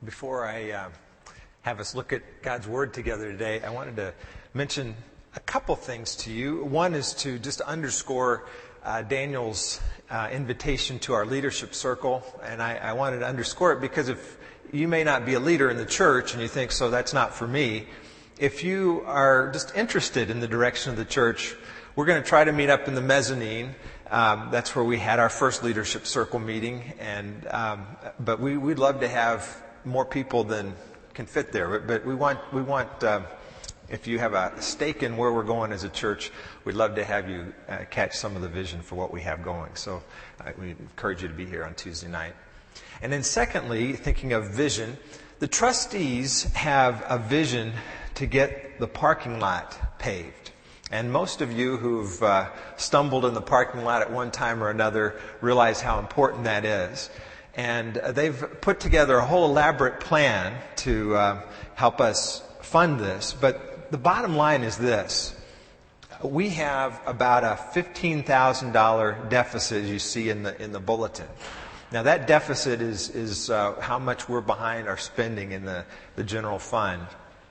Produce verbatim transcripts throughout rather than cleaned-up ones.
Before I uh, have us look at God's Word together today, I wanted to mention a couple things to you. One is to just underscore uh, Daniel's uh, invitation to our leadership circle. And I, I wanted to underscore it because if you may not be a leader in the church and you think, so that's not for me, if you are just interested in the direction of the church, we're going to try to meet up in the mezzanine. Um, that's where we had our first leadership circle meeting. And um, but we, we'd love to have more people than can fit there. But, but we want, we want uh, if you have a stake in where we're going as a church, we'd love to have you uh, catch some of the vision for what we have going. So uh, we encourage you to be here on Tuesday night. And then secondly, thinking of vision, the trustees have a vision to get the parking lot paved. And most of you who've uh, stumbled in the parking lot at one time or another realize how important that is. And they've put together a whole elaborate plan to uh, help us fund this. But the bottom line is this. We have about a fifteen thousand dollars deficit, as you see in the in the bulletin. Now, that deficit is, is uh, how much we're behind our spending in the, the general fund.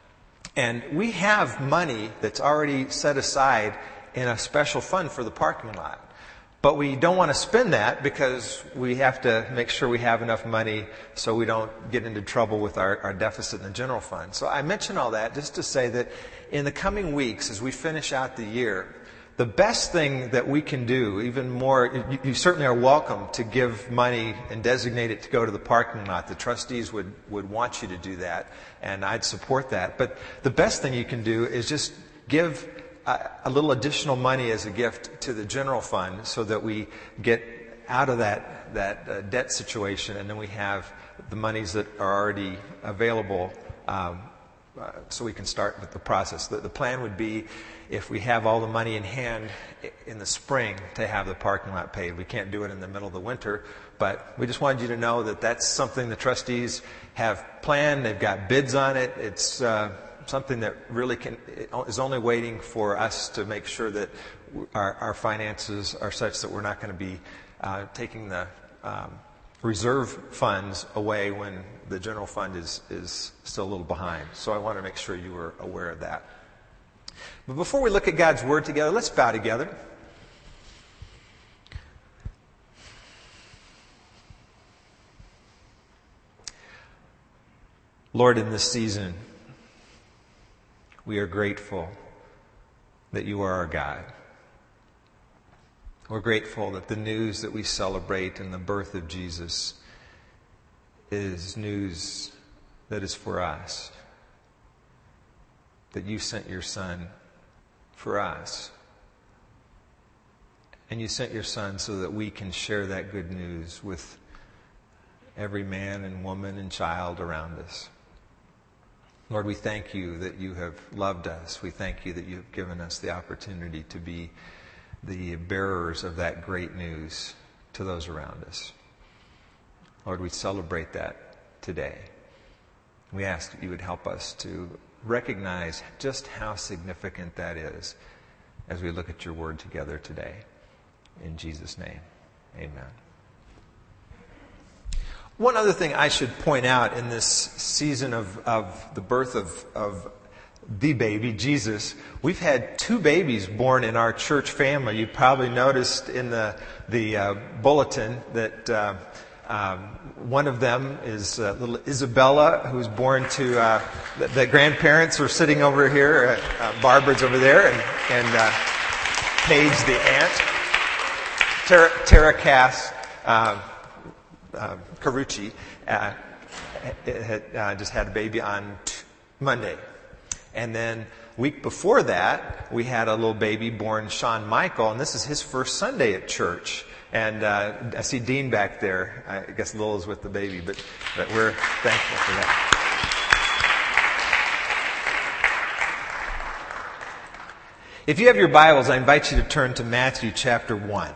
And we have money that's already set aside in a special fund for the parking lot. But we don't want to spend that because we have to make sure we have enough money so we don't get into trouble with our, our deficit in the general fund. So I mention all that just to say that in the coming weeks, as we finish out the year, the best thing that we can do, even more, you, you certainly are welcome to give money and designate it to go to the parking lot. The trustees would, would want you to do that, and I'd support that. But the best thing you can do is just give a, a little additional money as a gift to the general fund so that we get out of that, that uh, debt situation, and then we have the monies that are already available um, uh, so we can start with the process. The, the plan would be, if we have all the money in hand in the spring, to have the parking lot paved. We can't do it in the middle of the winter, but we just wanted you to know that that's something the trustees have planned. They've got bids on it. It's uh, something that really can is only waiting for us to make sure that our, our finances are such that we're not going to be uh, taking the um, reserve funds away when the general fund is, is still a little behind. So I want to make sure you were aware of that. But before we look at God's Word together, let's bow together. Lord, in this season, we are grateful that you are our God. We're grateful that the news that we celebrate in the birth of Jesus is news that is for us. That you sent your Son for us. And you sent your Son so that we can share that good news with every man and woman and child around us. Lord, we thank you that you have loved us. We thank you that you have given us the opportunity to be the bearers of that great news to those around us. Lord, we celebrate that today. We ask that you would help us to recognize just how significant that is as we look at your word together today. In Jesus' name, amen. One other thing I should point out in this season of, of the birth of, of the baby, Jesus, we've had two babies born in our church family. You probably noticed in the, the uh, bulletin that uh, um, one of them is uh, little Isabella, who was born to uh, the, the grandparents were sitting over here. Uh, uh, Barbara's over there, and, and uh, Paige, the aunt. Tara, Tara Cass uh, uh, Carucci uh, had, uh, just had a baby on t- Monday. And then a week before that, we had a little baby born, Sean Michael, and this is his first Sunday at church. And uh, I see Dean back there. I guess Lil is with the baby, but, but we're thankful for that. If you have your Bibles, I invite you to turn to Matthew chapter one.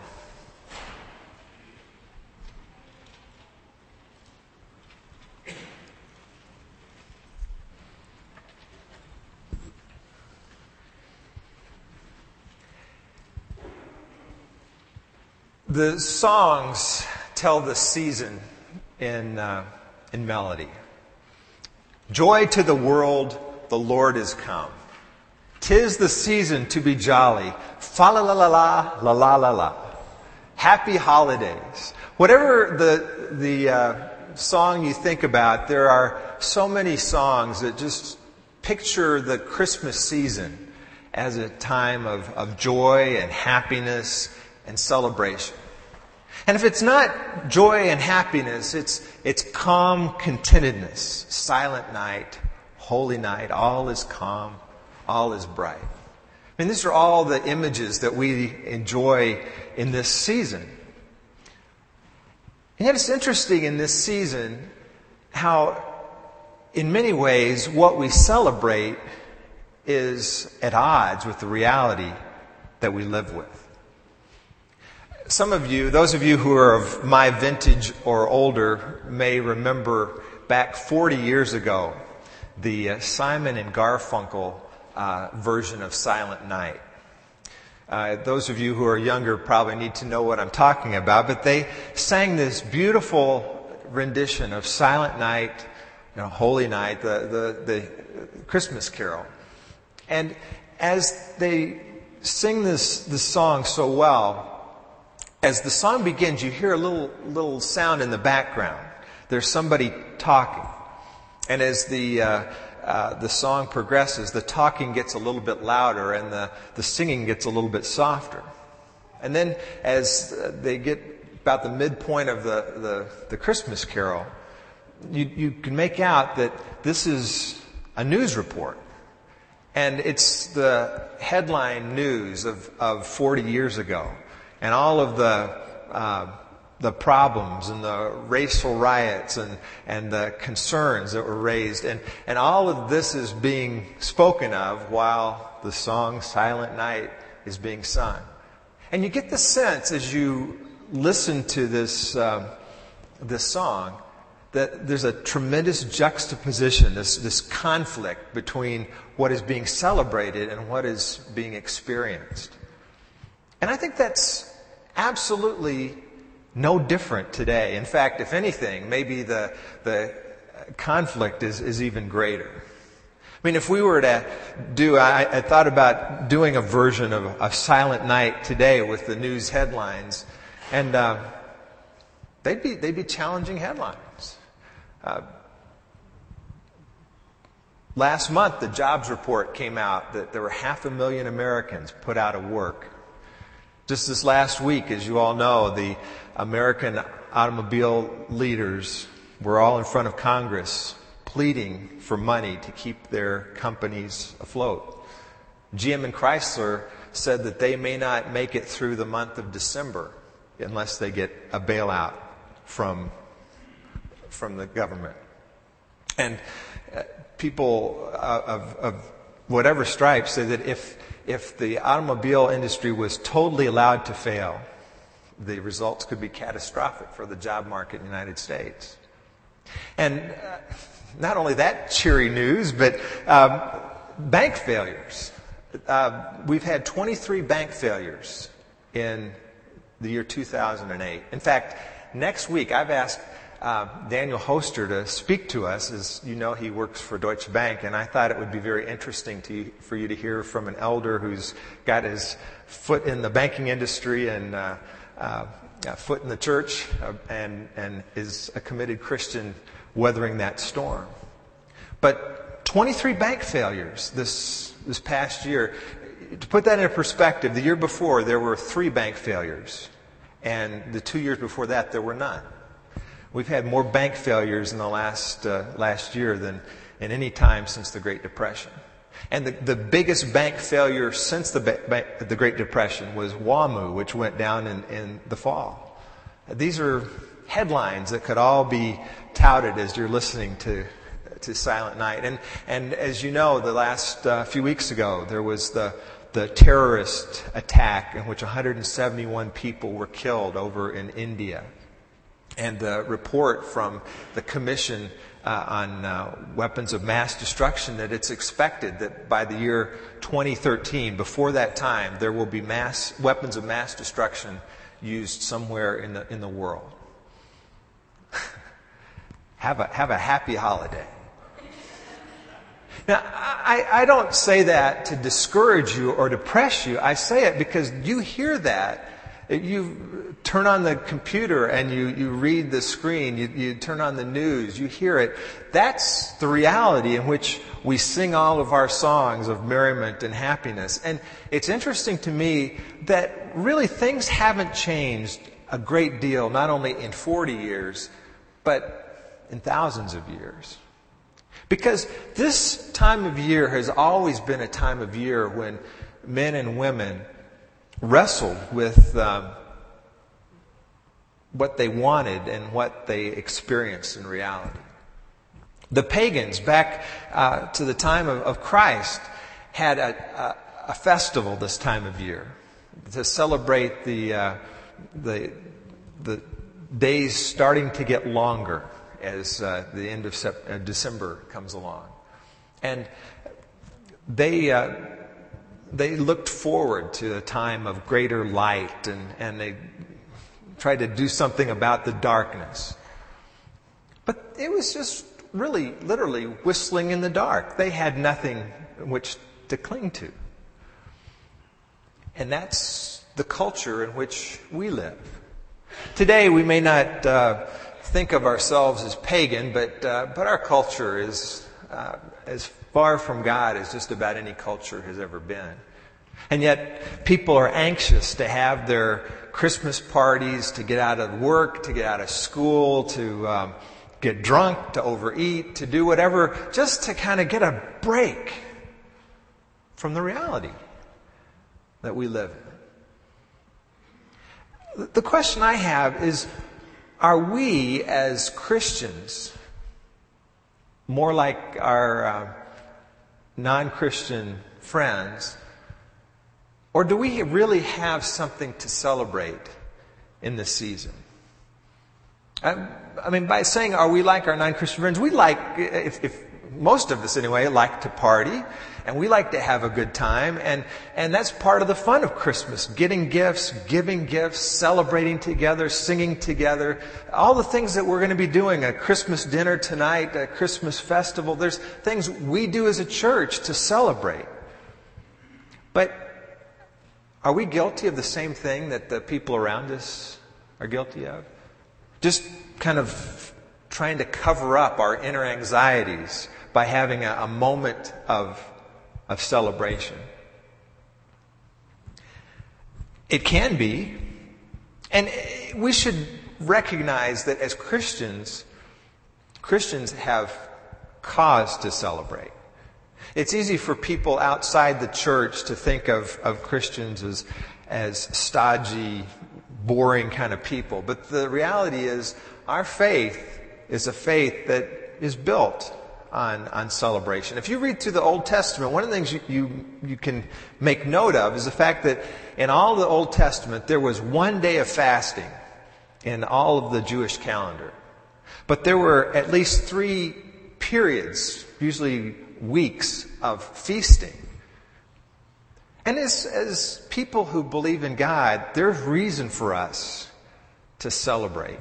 The songs tell the season in uh, in melody. Joy to the world, the Lord is come. 'Tis the season to be jolly. Fa la la la la, la la la la. Happy holidays. Whatever the the uh, song you think about, there are so many songs that just picture the Christmas season as a time of, of joy and happiness and celebration. And if it's not joy and happiness, it's it's calm contentedness. Silent night, holy night, all is calm, all is bright. I mean, these are all the images that we enjoy in this season. And yet it's interesting in this season how, in many ways, what we celebrate is at odds with the reality that we live with. Some of you, those of you who are of my vintage or older, may remember back forty years ago the uh, Simon and Garfunkel uh, version of Silent Night. Uh, those of you who are younger probably need to know what I'm talking about, but they sang this beautiful rendition of Silent Night, you know, Holy Night, the, the, the Christmas carol. And as they sing this, this song so well, as the song begins, you hear a little little sound in the background. There's somebody talking. And as the uh, uh, the song progresses, the talking gets a little bit louder and the, the singing gets a little bit softer. And then as they get about the midpoint of the, the, the Christmas carol, you, you can make out that this is a news report. And it's the headline news of, of forty years ago. And all of the uh, the problems and the racial riots and, and the concerns that were raised. And, and all of this is being spoken of while the song Silent Night is being sung. And you get the sense as you listen to this uh, this song that there's a tremendous juxtaposition, this, this conflict between what is being celebrated and what is being experienced. And I think that's absolutely no different today. In fact, if anything, maybe the the conflict is, is even greater. I mean, if we were to do, I, I thought about doing a version of, of Silent Night today with the news headlines, and uh, they'd be they'd be challenging headlines. Uh, last month, the jobs report came out that there were half a million Americans put out of work. Just this last week, as you all know, the American automobile leaders were all in front of Congress pleading for money to keep their companies afloat. G M and Chrysler said that they may not make it through the month of December unless they get a bailout from, from the government. And uh, people uh, of, of whatever stripe say that if If the automobile industry was totally allowed to fail, the results could be catastrophic for the job market in the United States. And uh, not only that cheery news, but um, bank failures. Uh, we've had twenty-three bank failures in the year two thousand eight. In fact, next week I've asked Uh, Daniel Hoster to speak to us. As you know, he works for Deutsche Bank, and I thought it would be very interesting to you, for you to hear from an elder who's got his foot in the banking industry and uh, uh, a foot in the church, uh, and and is a committed Christian weathering that storm. But twenty-three bank failures this this past year. To put that in perspective, the year before there were three bank failures, and the two years before that there were none. We've had more bank failures in the last uh, last year than in any time since the Great Depression. And the, the biggest bank failure since the, ba- the Great Depression was WAMU, which went down in, in the fall. These are headlines that could all be touted as you're listening to to Silent Night. And and as you know, the last uh, few weeks ago, there was the the terrorist attack in which one hundred seventy-one people were killed over in India. And the report from the Commission uh, on uh, Weapons of Mass Destruction that it's expected that by the year twenty thirteen, before that time, there will be mass weapons of mass destruction used somewhere in the in the world. have a have a happy holiday. Now, I, I don't say that to discourage you or depress you. I say it because you hear that. You turn on the computer and you, you read the screen. You, you turn on the news. You hear it. That's the reality in which we sing all of our songs of merriment and happiness. And it's interesting to me that really things haven't changed a great deal, not only in forty years, but in thousands of years. Because this time of year has always been a time of year when men and women wrestled with um, what they wanted and what they experienced in reality. The pagans, back uh, to the time of, of Christ, had a, a, a festival this time of year to celebrate the, uh, the, the days starting to get longer as uh, the end of Sep- uh, December comes along. And they uh, they looked forward to a time of greater light, and, and they tried to do something about the darkness. But it was just really, literally whistling in the dark. They had nothing which to cling to. And that's the culture in which we live. Today we may not uh, think of ourselves as pagan, but uh, but our culture is uh, as far from God as just about any culture has ever been. And yet people are anxious to have their Christmas parties, to get out of work, to get out of school, to um, get drunk, to overeat, to do whatever, just to kind of get a break from the reality that we live in. The question I have is, are we as Christians more like our uh, non-Christian friends, or do we really have something to celebrate in this season? I, I mean, by saying, are we like our non-Christian friends, we like, if, if most of us anyway, like to party, and we like to have a good time, and, and that's part of the fun of Christmas. Getting gifts, giving gifts, celebrating together, singing together, all the things that we're going to be doing, a Christmas dinner tonight, a Christmas festival. There's things we do as a church to celebrate. But are we guilty of the same thing that the people around us are guilty of? Just kind of trying to cover up our inner anxieties by having a, a moment of of celebration. It can be, and we should recognize that as Christians, Christians have cause to celebrate. It's easy for people outside the church to think of, of Christians as, as stodgy, boring kind of people. But the reality is, our faith is a faith that is built on, on celebration. If you read through the Old Testament, one of the things you, you, you can make note of is the fact that in all the Old Testament, there was one day of fasting in all of the Jewish calendar. But there were at least three periods, usually weeks, of feasting. And as, as people who believe in God, there's reason for us to celebrate.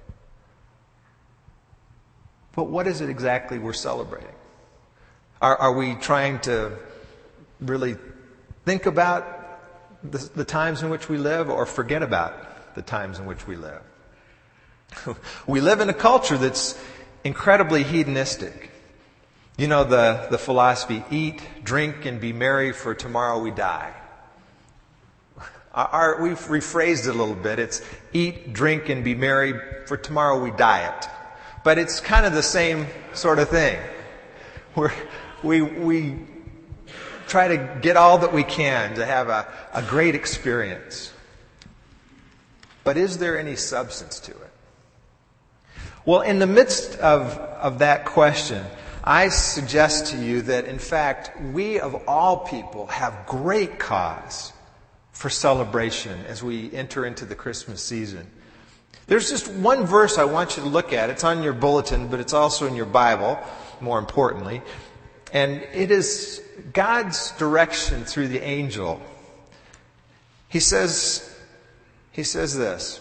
But what is it exactly we're celebrating? Are, are we trying to really think about the, the times in which we live, or forget about the times in which we live? We live in a culture that's incredibly hedonistic. You know the, the philosophy, eat, drink, and be merry, for tomorrow we die. Our, our, we've rephrased it a little bit. It's eat, drink, and be merry, for tomorrow we diet. But it's kind of the same sort of thing. We're, we we try to get all that we can to have a, a great experience. But is there any substance to it? Well, in the midst of, of that question, I suggest to you that, in fact, we of all people have great cause for celebration as we enter into the Christmas season. There's just one verse I want you to look at. It's on your bulletin, but it's also in your Bible, more importantly. And it is God's direction through the angel. He says, he says this: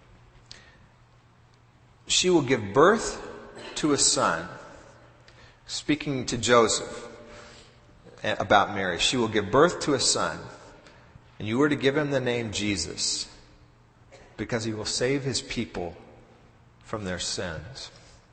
she will give birth to a son. speaking to Joseph about Mary. She will give birth to a son, and you are to give him the name Jesus, because he will save his people from their sins.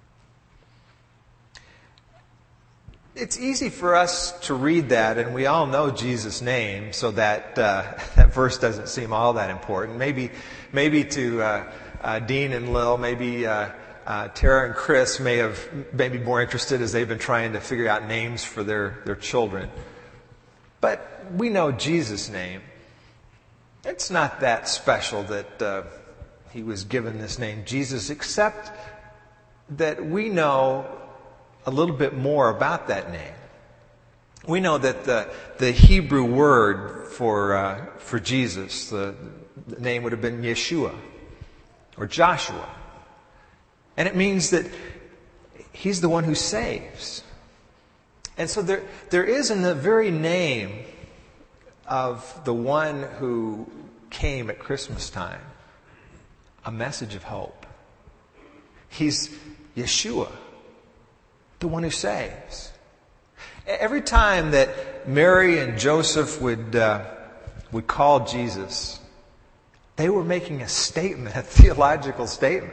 It's easy for us to read that, and we all know Jesus' name, so that uh, that verse doesn't seem all that important. Maybe, maybe to uh, uh, Dean and Lil, maybe uh, uh, Tara and Chris may have maybe more interested as they've been trying to figure out names for their their children. But we know Jesus' name. It's not that special that uh, he was given this name, Jesus, except that we know a little bit more about that name. We know that the the Hebrew word for uh, for Jesus, the, the name would have been Yeshua or Joshua, and it means that he's the one who saves. And so there there is in the very name of the one who came at Christmas time a message of hope. He's Yeshua, the one who saves. Every time that Mary and Joseph would uh, would call Jesus, they were making a statement, a theological statement.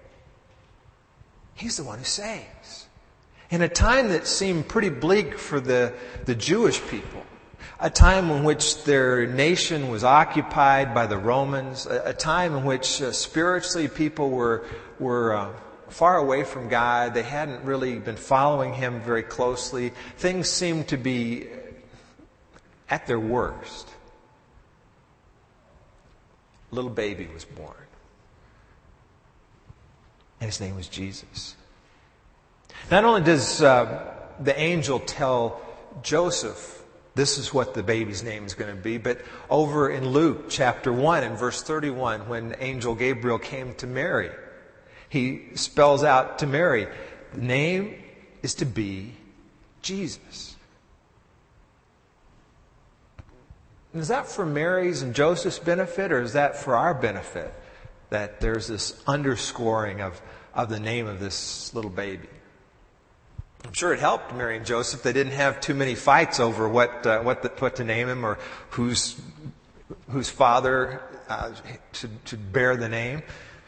He's the one who saves. In a time that seemed pretty bleak for the, the Jewish people, a time in which their nation was occupied by the Romans, a, a time in which uh, spiritually people were were uh, far away from God. They hadn't really been following Him very closely. Things seemed to be at their worst. A little baby was born. And his name was Jesus. Not only does uh, the angel tell Joseph this is what the baby's name is going to be, but over in Luke chapter one and verse thirty-one, when angel Gabriel came to Mary, he spells out to Mary, the name is to be Jesus. And is that for Mary's and Joseph's benefit, or is that for our benefit? That there's this underscoring of, of the name of this little baby. I'm sure it helped Mary and Joseph. They didn't have too many fights over what uh, what, the, what to name him, or whose whose father uh, should, should bear the name.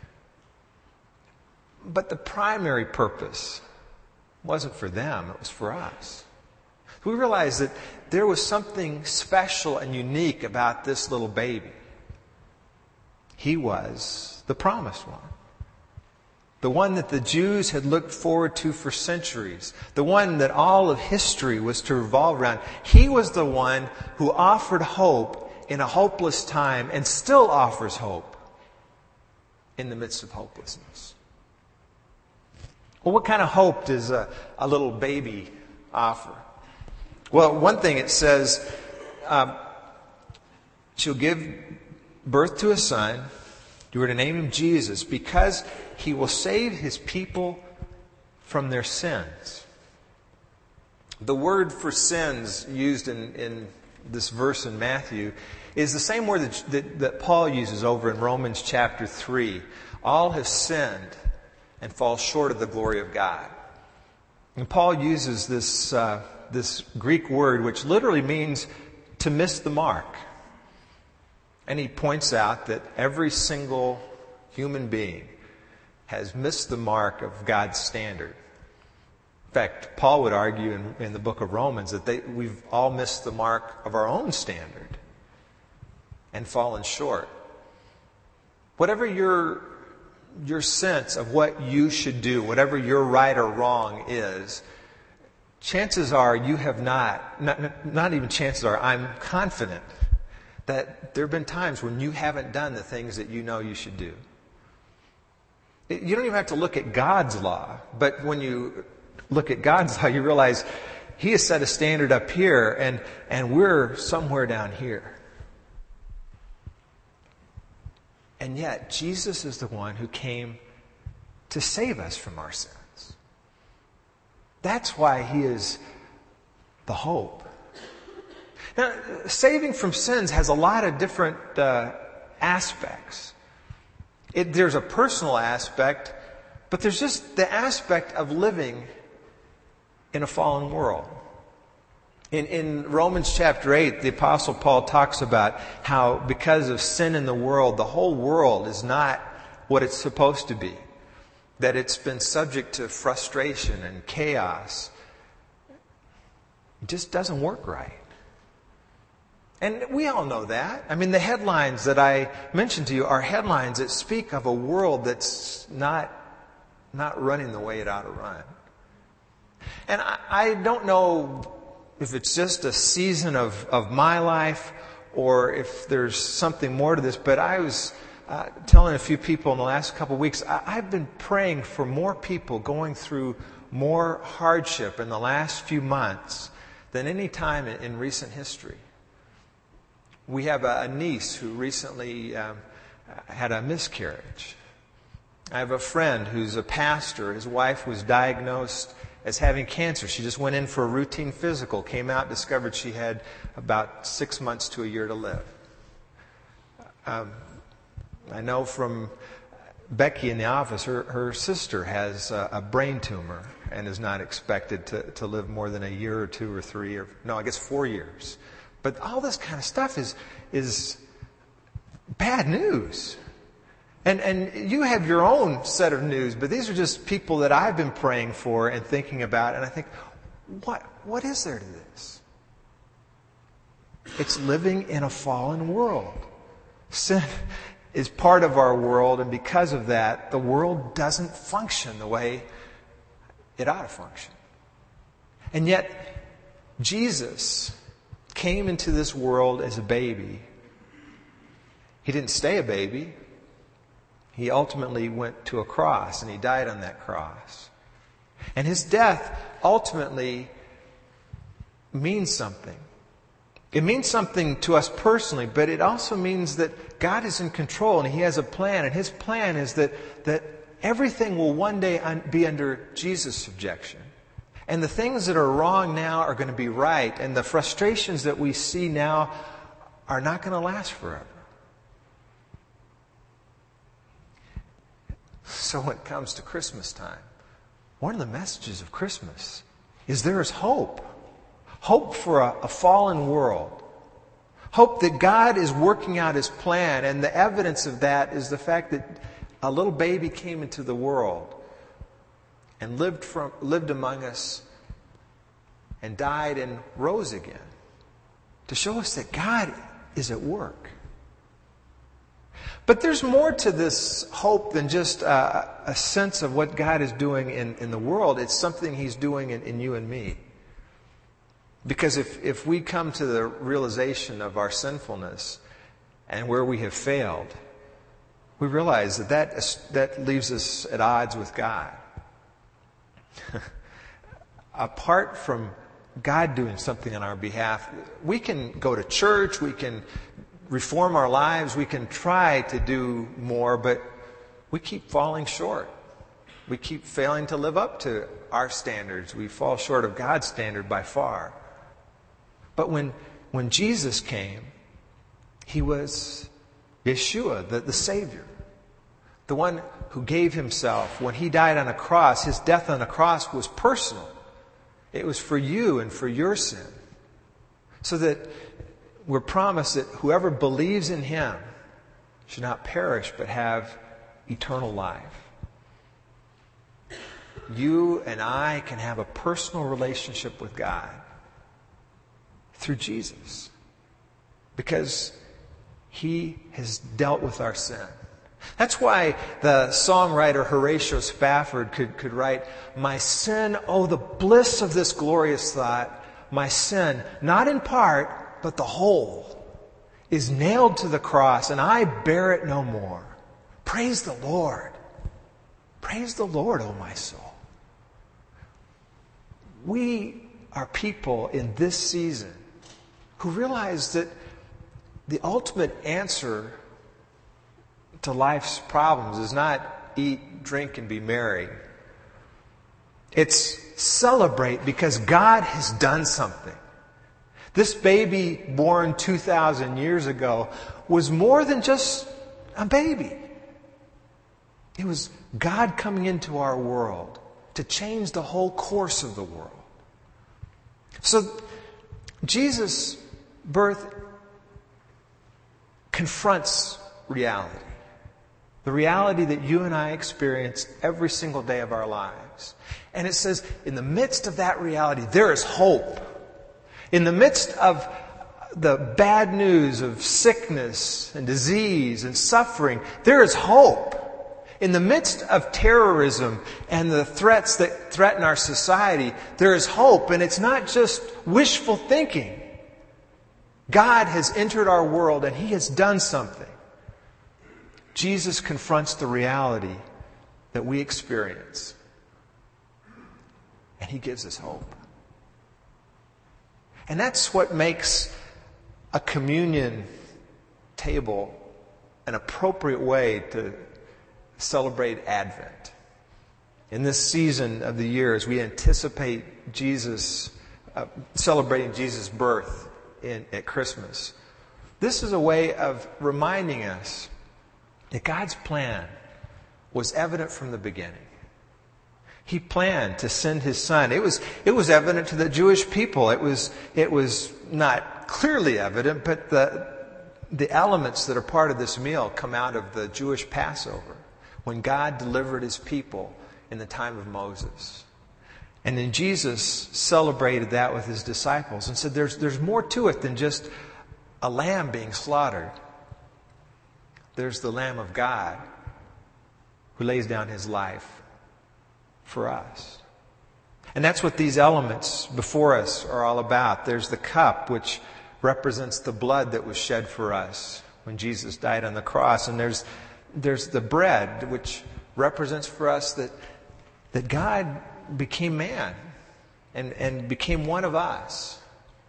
But the primary purpose wasn't for them, it was for us. We realized that there was something special and unique about this little baby. He was the promised one. The one that the Jews had looked forward to for centuries. The one that all of history was to revolve around. He was the one who offered hope in a hopeless time and still offers hope in the midst of hopelessness. Well, what kind of hope does a, a little baby offer? Well, one thing it says, um, she'll give birth to a son. You are to name him Jesus, because he will save his people from their sins. The word for sins used in, in this verse in Matthew is the same word that, that, that Paul uses over in Romans chapter three. All have sinned and fall short of the glory of God. And Paul uses this uh, this Greek word, which literally means to miss the mark. And he points out that every single human being has missed the mark of God's standard. In fact, Paul would argue in, in the book of Romans that they, we've all missed the mark of our own standard and fallen short. Whatever your your sense of what you should do, whatever your right or wrong is, chances are you have not, not, not even chances are, I'm confident that there have been times when you haven't done the things that you know you should do. You don't even have to look at God's law, but when you look at God's law, you realize He has set a standard up here, and, and we're somewhere down here. And yet, Jesus is the one who came to save us from our sins. That's why He is the hope. Now, saving from sins has a lot of different uh, aspects. It, there's a personal aspect, but there's just the aspect of living in a fallen world. In, in Romans chapter eight, the Apostle Paul talks about how because of sin in the world, the whole world is not what it's supposed to be. That it's been subject to frustration and chaos. It just doesn't work right. And we all know that. I mean, the headlines that I mentioned to you are headlines that speak of a world that's not, not running the way it ought to run. And I, I don't know if it's just a season of, of my life or if there's something more to this, but I was uh, telling a few people in the last couple of weeks, I, I've been praying for more people going through more hardship in the last few months than any time in, in recent history. We have a, a niece who recently um, had a miscarriage. I have a friend who's a pastor. His wife was diagnosed as having cancer. She just went in for a routine physical, came out, discovered she had about six months to a year to live. Um, I know from Becky in the office, her, her sister has a, a brain tumor and is not expected to, to live more than a year or two or three or, no, I guess four years. But all this kind of stuff is is bad news. And and you have your own set of news, but these are just people that I've been praying for and thinking about, and I think, what what is there to this? It's living in a fallen world. Sin is part of our world, and because of that, the world doesn't function the way it ought to function. And yet, Jesus came into this world as a baby. He didn't stay a baby. He ultimately went to a cross, and he died on that cross. And his death ultimately means something. It means something to us personally, but it also means that God is in control, and he has a plan. And his plan is that, that everything will one day un- be under Jesus' subjection. And the things that are wrong now are going to be right. And the frustrations that we see now are not going to last forever. So when it comes to Christmas time, one of the messages of Christmas is there is hope. Hope for a, a fallen world. Hope that God is working out his plan. And the evidence of that is the fact that a little baby came into the world and lived from lived among us and died and rose again to show us that God is at work. But there's more to this hope than just uh, a sense of what God is doing in, in the world. It's something he's doing in, in you and me. Because if, if we come to the realization of our sinfulness and where we have failed, we realize that that, that leaves us at odds with God. Apart from God doing something on our behalf, we can go to church, we can reform our lives, we can try to do more, but we keep falling short. We keep failing to live up to our standards. We fall short of God's standard by far. But when when Jesus came, he was Yeshua, the, the Savior. The one who gave himself. When he died on a cross, his death on a cross was personal. It was for you and for your sin. So that we're promised that whoever believes in him should not perish but have eternal life. You and I can have a personal relationship with God through Jesus, because he has dealt with our sin. That's why the songwriter Horatio Spafford could, could write, "My sin, oh the bliss of this glorious thought, my sin, not in part, but the whole, is nailed to the cross, and I bear it no more. Praise the Lord. Praise the Lord, O my soul." We are people in this season who realize that the ultimate answer to life's problems is not eat, drink, and be merry. It's celebrate because God has done something. This baby born two thousand years ago was more than just a baby. It was God coming into our world to change the whole course of the world. So Jesus' birth confronts reality. The reality that you and I experience every single day of our lives. And it says, in the midst of that reality, there is hope. In the midst of the bad news of sickness and disease and suffering, there is hope. In the midst of terrorism and the threats that threaten our society, there is hope. And it's not just wishful thinking. God has entered our world and He has done something. Jesus confronts the reality that we experience. And He gives us hope. And that's what makes a communion table an appropriate way to celebrate Advent. In this season of the year, as we anticipate Jesus, uh, celebrating Jesus' birth in, at Christmas, this is a way of reminding us that God's plan was evident from the beginning. He planned to send His Son. It was, it was evident to the Jewish people. It was, it was not clearly evident, but the, the elements that are part of this meal come out of the Jewish Passover, when God delivered His people in the time of Moses. And then Jesus celebrated that with His disciples and said there's, there's more to it than just a lamb being slaughtered. There's the Lamb of God who lays down His life for us. And that's what these elements before us are all about. There's the cup, which represents the blood that was shed for us when Jesus died on the cross. And there's there's the bread, which represents for us that that God became man and, and became one of us.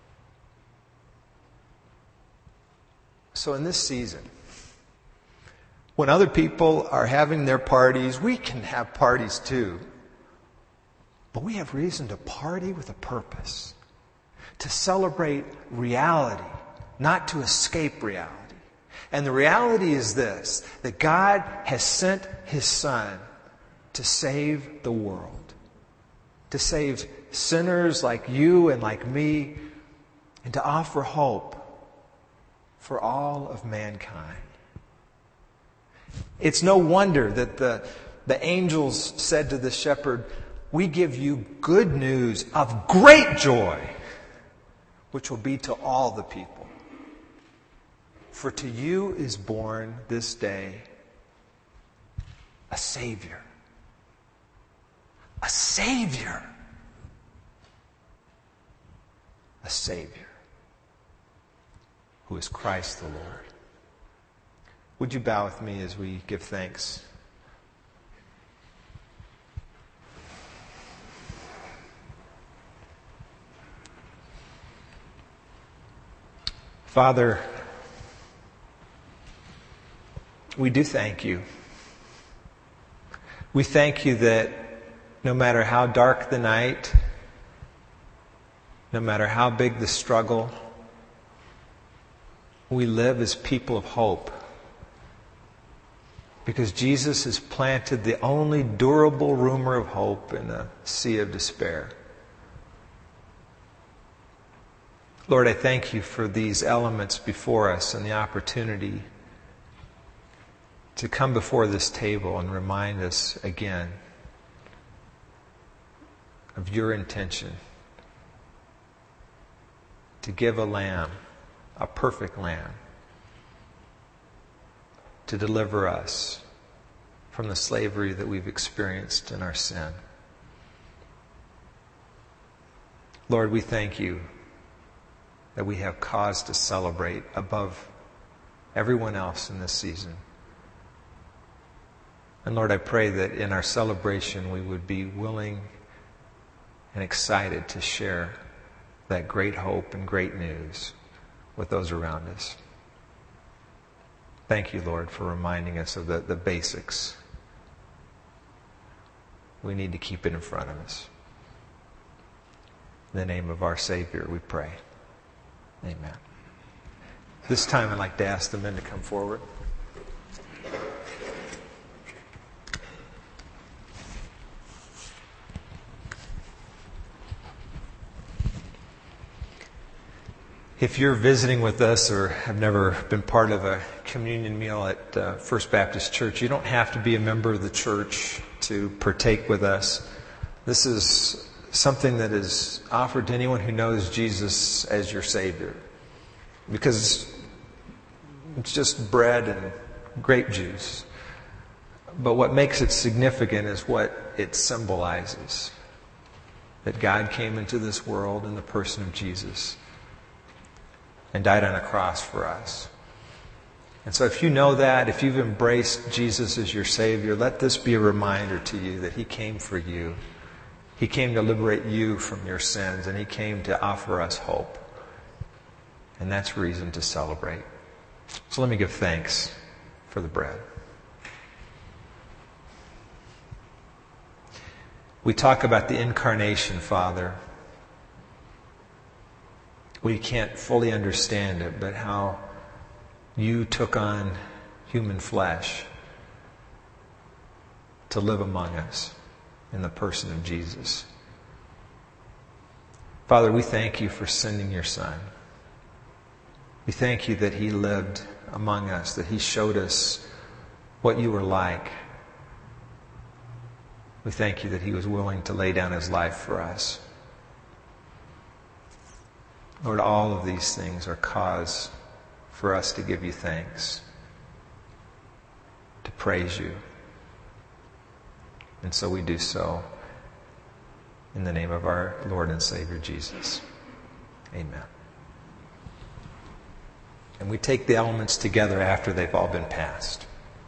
So in this season, when other people are having their parties, we can have parties too. But we have reason to party with a purpose. To celebrate reality, not to escape reality. And the reality is this, that God has sent His Son to save the world. To save sinners like you and like me, and to offer hope for all of mankind. It's no wonder that the, the angels said to the shepherd, "We give you good news of great joy, which will be to all the people. For to you is born this day a Savior." A Savior. A Savior. Who is Christ the Lord. Would you bow with me as we give thanks? Father, we do thank You. We thank You that no matter how dark the night, no matter how big the struggle, we live as people of hope. Because Jesus has planted the only durable rumor of hope in a sea of despair. Lord, I thank You for these elements before us and the opportunity to come before this table and remind us again of Your intention to give a lamb, a perfect lamb, to deliver us from the slavery that we've experienced in our sin. Lord, we thank You that we have cause to celebrate above everyone else in this season. And Lord, I pray that in our celebration we would be willing and excited to share that great hope and great news with those around us. Thank You, Lord, for reminding us of the, the basics. We need to keep it in front of us. In the name of our Savior, we pray. Amen. This time I'd like to ask the men to come forward. If you're visiting with us or have never been part of a communion meal at uh, First Baptist Church, you don't have to be a member of the church to partake with us. This is something that is offered to anyone who knows Jesus as your Savior, because it's just bread and grape juice. But what makes it significant is what it symbolizes. That God came into this world in the person of Jesus and died on a cross for us. And so if you know that, if you've embraced Jesus as your Savior, let this be a reminder to you that He came for you. He came to liberate you from your sins, and He came to offer us hope. And that's reason to celebrate. So let me give thanks for the bread. We talk about the incarnation, Father. We can't fully understand it, but how you took on human flesh to live among us in the person of Jesus. Father, we thank you for sending your Son. We thank you that He lived among us, that He showed us what you were like. We thank you that He was willing to lay down His life for us. Lord, all of these things are cause for us to give you thanks, to praise you. And so we do so in the name of our Lord and Savior Jesus. Amen. And we take the elements together after they've all been passed.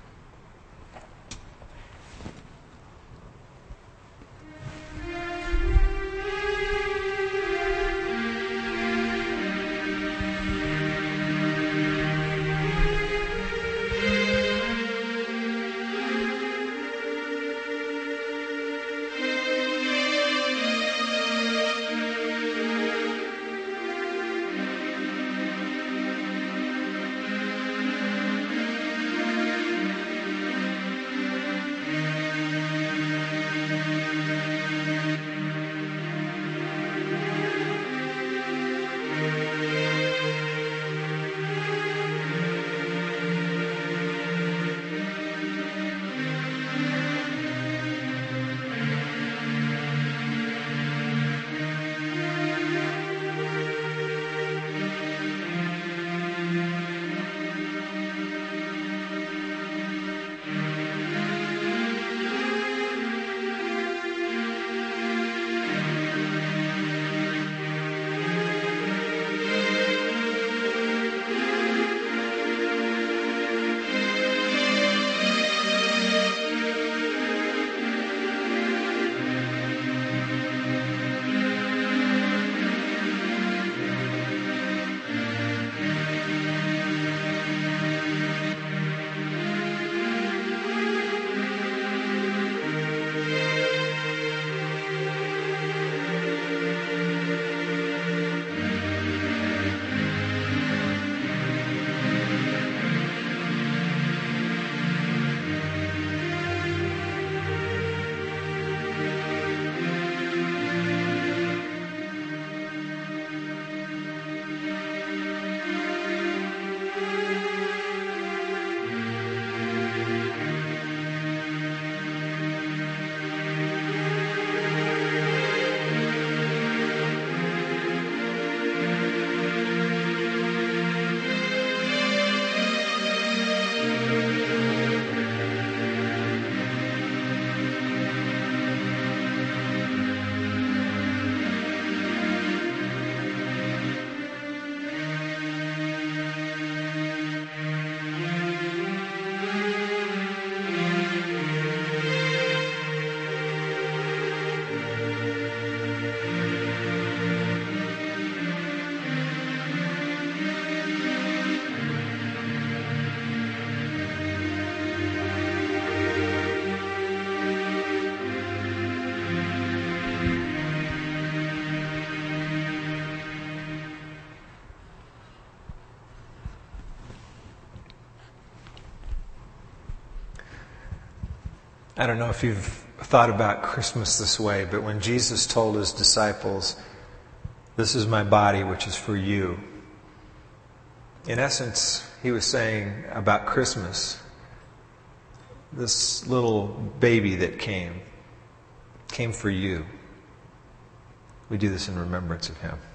I don't know if you've thought about Christmas this way, but when Jesus told His disciples, "This is my body, which is for you," In essence, he was saying about Christmas, this little baby that came, came for you. We do this in remembrance of him.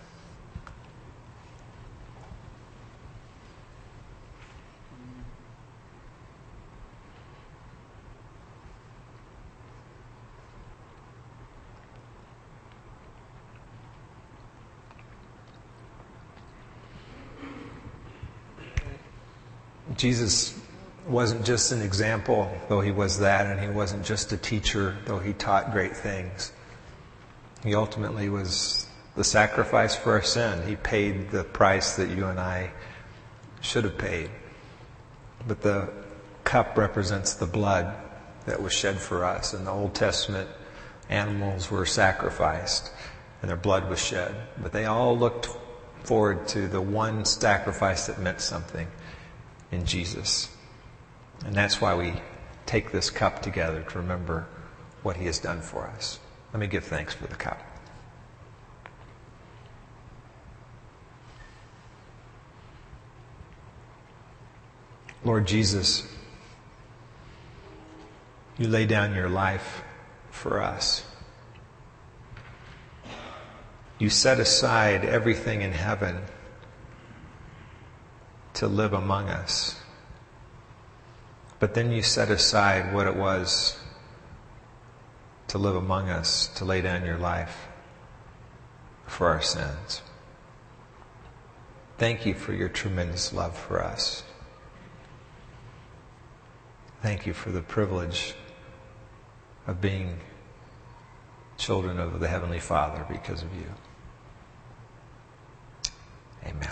Jesus wasn't just an example, though he was that, and he wasn't just a teacher, though he taught great things. He ultimately was the sacrifice for our sin. He paid the price that you and I should have paid. But the cup represents the blood that was shed for us. In the Old Testament, animals were sacrificed and their blood was shed. But they all looked forward to the one sacrifice that meant something, in Jesus. And that's why we take this cup together, to remember what he has done for us. Let me give thanks for the cup. Lord Jesus, you lay down your life for us. You set aside everything in heaven to live among us. But then you set aside what it was to live among us, to lay down your life for our sins. Thank you for your tremendous love for us. Thank you for the privilege of being children of the Heavenly Father because of you. Amen.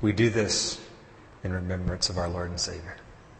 We do this in remembrance of our Lord and Savior.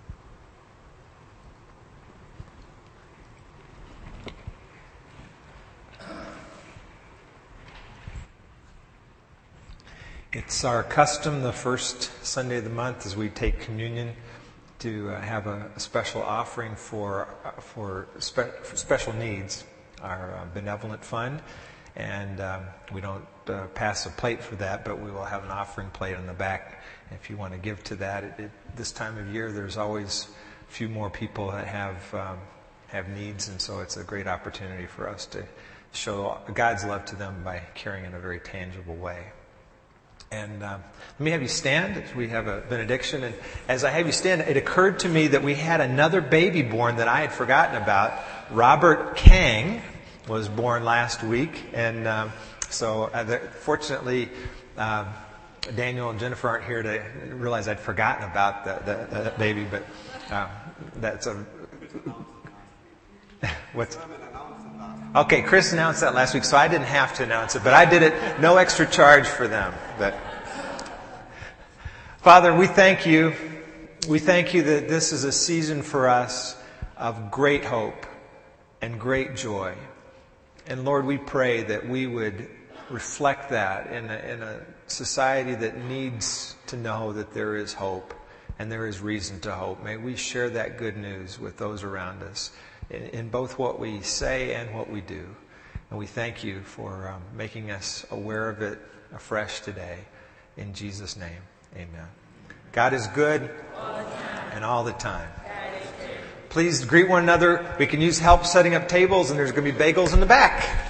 It's our custom the first Sunday of the month as we take communion to uh, have a, a special offering for uh, for, spe- for special needs, our uh, benevolent fund. And um, we don't uh, pass a plate for that, but we will have an offering plate on the back if you want to give to that. It, it, this time of year, there's always a few more people that have um, have needs, and so it's a great opportunity for us to show God's love to them by caring in a very tangible way. And um, let me have you stand as we have a benediction. And as I have you stand, it occurred to me that we had another baby born that I had forgotten about. Robert Kang was born last week. And um, so uh, the, fortunately, uh, Daniel and Jennifer aren't here to realize I'd forgotten about the, the, the baby. But uh, that's a... What's... Okay, Chris announced that last week, so I didn't have to announce it, but I did it, no extra charge for them. But Father, we thank you. We thank you that this is a season for us of great hope and great joy. And Lord, we pray that we would reflect that in a, in a society that needs to know that there is hope and there is reason to hope. May we share that good news with those around us in, in both what we say and what we do. And we thank you for um, making us aware of it afresh today. In Jesus' name, amen. God is good and all the time. Please greet one another. We can use help setting up tables, and there's going to be bagels in the back.